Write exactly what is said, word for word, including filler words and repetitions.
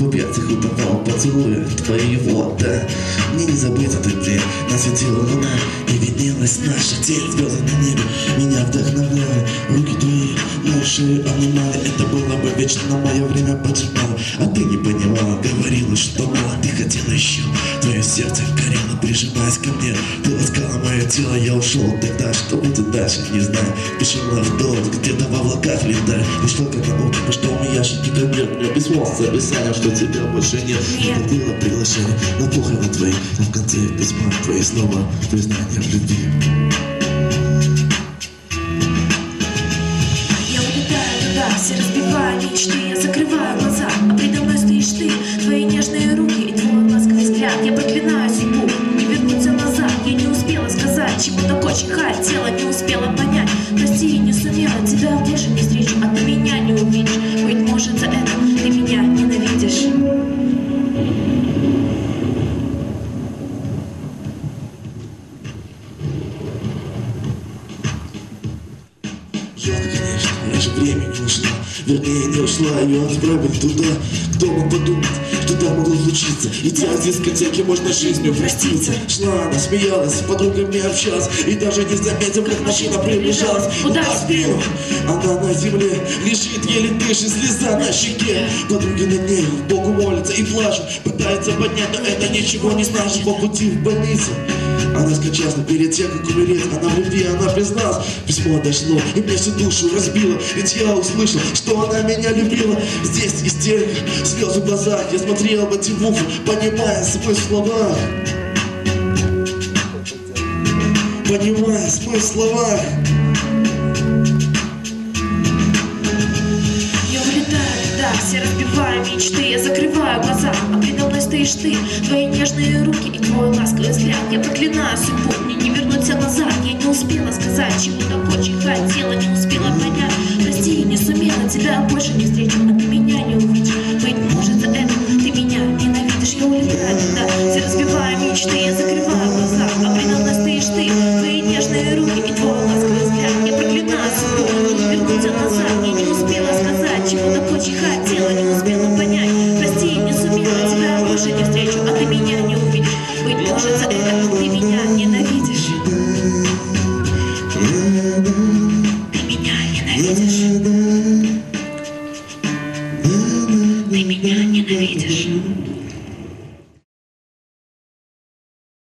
в объятиях утопал, поцелуя твоего, да. Мне не забыть этот день, нас светила луна, и виднелась наша тень. Звезды на небе меня вдохновляли, руки твои на шее обнимали. Это было бы вечно, но мое время поджимало. А ты не понимала, говорила, что мало. Ты хотела еще, твое сердце горело, прижимаясь ко мне. Ты ласкала мое тело, я ушел тогда. Что будет дальше, не знаю. Пешила в дом, где-то в облаках летаю. Пришла к одному, что у меня ящики конверт. Мне письмо с описанием, что тебя больше нет. Это было приглашение на похороны твои, а в конце письма твои слова признания в любви. Я улетаю туда, все разбиваю мечты. Я закрываю глаза, а предо мной стоишь ты. Твои нежные руки и твой ласковый взгляд. Я проклинаю судьбу, не вернуться назад. Я не успела сказать, чего так очень хотела, не успела понять. Прости, не сумела, тебя больше не встречу, а ты меня не увидишь. Быть может, за это ты меня ненавидишь. Жалко, конечно, раньше времени ушла. Вернее, не ушла, ее отправили туда. Кто мог подумать, что там могло случиться? Идя с дискотеки, можно жизнью проститься. Шла она, смеялась, с подругами общалась, и даже не заметив, как машина приближалась. Удар в спину, она на земле лежит, еле дышит, слеза на щеке. Подруги над ней Богу молятся и плачут, пытаются поднять, но это ничего не значит. По пути в больницу она скончалась, но перед тем, как умереть, она в любви, она призналась. Письмо дошло, и мне всю душу разбило, ведь я услышал, что она меня любила. Здесь истерика, слезы в глазах, я смотрел в эти буфы, понимая смысл в словах. Понимая смысл в словах. Я улетаю туда, все разбиваю мечты. Я закрываю глаза, а предо мной стоишь ты. Твои нежные руки и твой ласковый взгляд. Я проклинаю судьбу, мне не вернуться назад. Я не успела сказать, чего так очень хотела, не успела понять. Прости, не сумела, тебя больше не встречу, а ты меня не увидишь. Быть может, за это ты меня ненавидишь. Я улетаю туда, все разбиваю мечты. Я закрываю глаза,